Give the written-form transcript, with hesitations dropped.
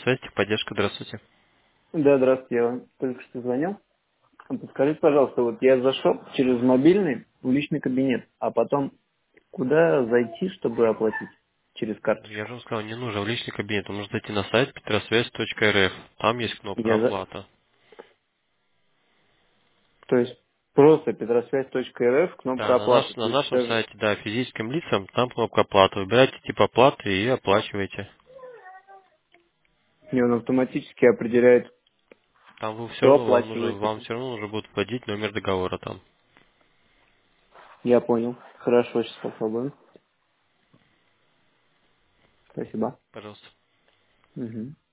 связь, техподдержка, здравствуйте. Да, здравствуйте, я вам только что звонил. Подскажите, пожалуйста, вот я зашел через мобильный в личный кабинет, а потом куда зайти, чтобы оплатить через Я карточку? же вам сказал, не нужно в личный кабинет, вы можете зайти на сайт petrosвязь.рф. Там есть кнопка Я за... оплата. То есть просто петросвязь.рф, Да, кнопка на, оплаты. То на есть нашем даже сайте, да, физическим лицам, там кнопка оплата. Выбирайте тип оплаты и оплачивайте. мне он автоматически определяет, Там вы все кто равно, оплачивает. вам все равно нужно будет вводить номер договора там. Я понял. Хорошо, сейчас попробуем. Спасибо. Пожалуйста. Мгм.